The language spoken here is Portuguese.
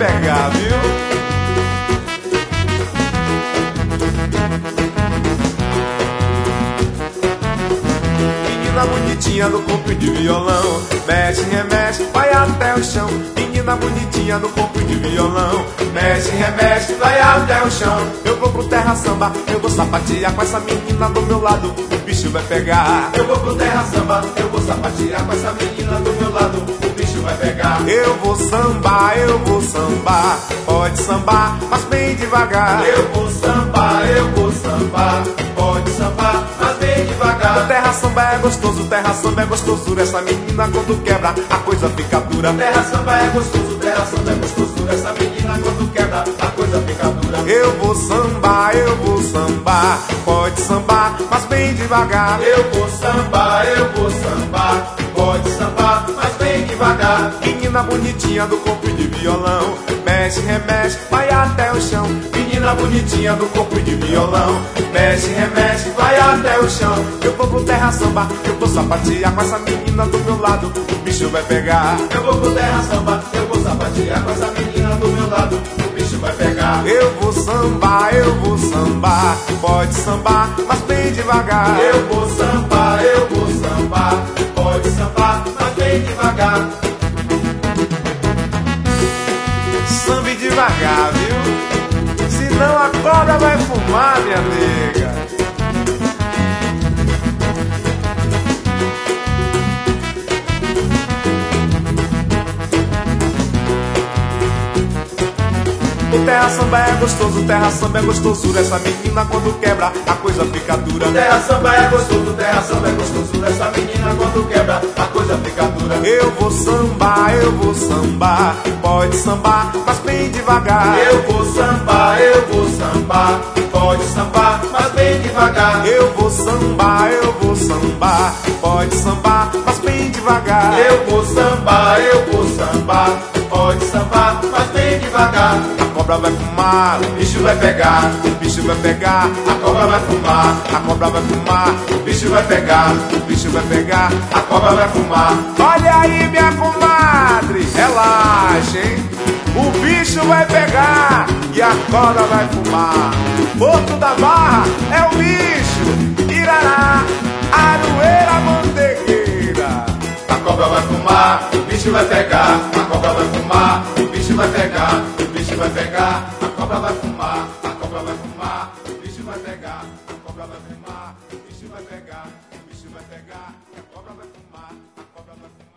pegar, viu? Menina bonitinha do corpo de violão, mexe, remexe, vai até o chão. Menina bonitinha do corpo de violão, mexe, remexe, vai até o chão. Eu vou pro terra samba, eu vou sapatear com essa menina do meu lado, o bicho vai pegar. Eu vou pro terra samba, eu vou sapatear com essa menina do meu lado, o bicho vai pegar. Eu vou sambar, pode sambar, mas bem devagar. Eu vou sambar, pode sambar, mas bem devagar. O terra samba é gostoso, terra samba é gostosura. Essa menina quando quebra, a coisa fica dura. Terra samba é gostoso, terra samba é gostosura. Essa menina quando quebra, a coisa fica dura. Eu vou sambar, pode sambar, mas bem devagar. Eu vou sambar, pode sambar, mas bem devagar. Menina bonitinha do corpo de violão, mexe, remexe, vai até o chão. Menina bonitinha do corpo de violão, mexe, remexe, vai até o chão. Eu vou pro terra samba, eu vou sapatear com essa menina do meu lado, o bicho vai pegar. Eu vou pro terra samba, eu vou sapatear com essa menina do meu lado, o bicho vai pegar. Eu vou sambar, pode sambar, mas bem devagar. Eu vou sambar, pode sambar, mas bem devagar. Sambe devagar, viu? Senão a cobra vai fumar, minha nega. O terra samba é gostoso, terra samba é gostosura. Essa menina quando quebra, a coisa fica dura. Terra samba é gostoso, terra samba é gostosura. Essa menina quando quebra, a coisa fica dura. Eu vou sambar, pode sambar, mas bem devagar. Eu vou sambar, pode sambar, mas bem devagar. Eu vou sambar, pode sambar, mas bem devagar. Eu vou sambar, pode sambar, mas bem devagar. A cobra vai fumar, O bicho vai pegar, o bicho vai pegar. a cobra vai fumar. A cobra vai fumar, O bicho vai pegar, o bicho vai pegar. a cobra vai fumar. Olha aí, minha comadre, relaxa, hein? O bicho vai pegar e a cobra vai fumar. Porto da Barra é o bicho, Irará, Aroeira, Mantegueira. A cobra vai fumar, o bicho vai pegar, a cobra vai fumar, o bicho vai pegar, o bicho vai pegar, a cobra vai fumar, a cobra vai fumar, o bicho vai pegar, a cobra vai fumar, o bicho vai pegar, o bicho vai pegar, a cobra vai fumar, a cobra vai fumar.